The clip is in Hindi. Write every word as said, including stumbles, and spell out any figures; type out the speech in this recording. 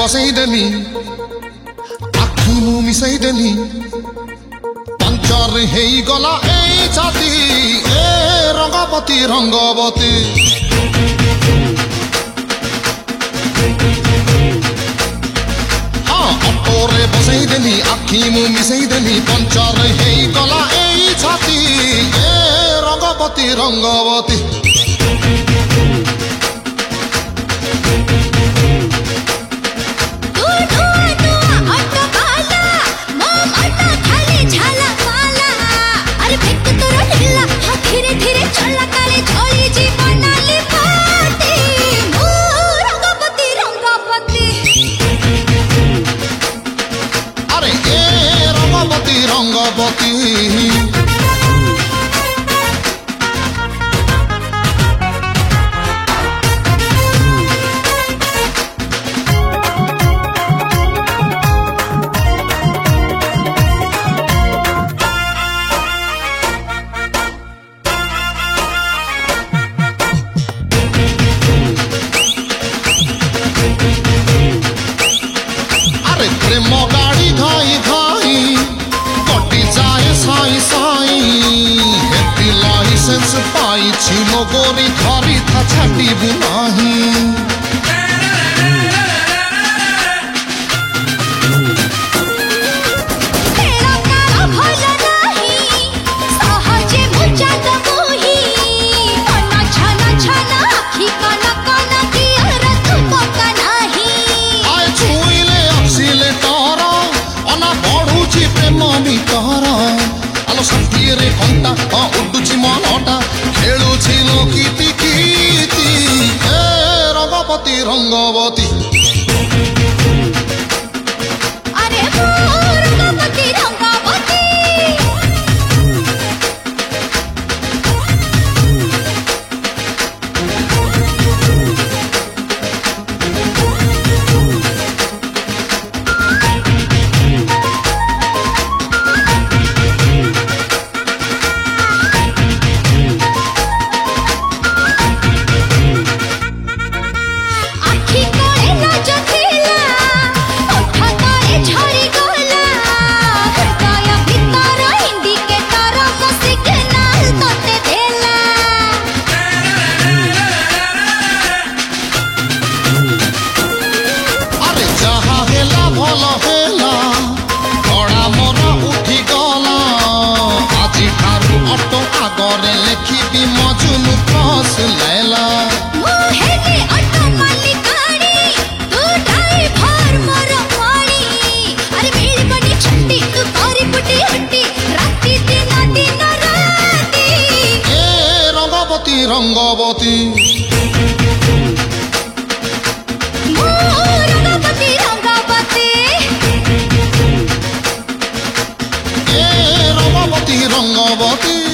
बसई देली आखि मु मिसई देली पंचर हेई गला ए छाती ए रंगवती रंगवती हाँ ऑटोरे बसई देली आखि मु मिसई देली पंचर हेई गला ए छाती ए रंगवती रंगवती प्रेम गाड़ी घाई घाई कटी जाए साई साई हेती लाइसेंस पाई छिलो गोरी धरी था छाटी बुनाही रे कंटा उडुची मनटा खेलुची लोकीति कीति ए रंगवती रंगवती अरे रंगवती रंगवती रंगवती रंगवती रंगवती ए रंगवती रंगवती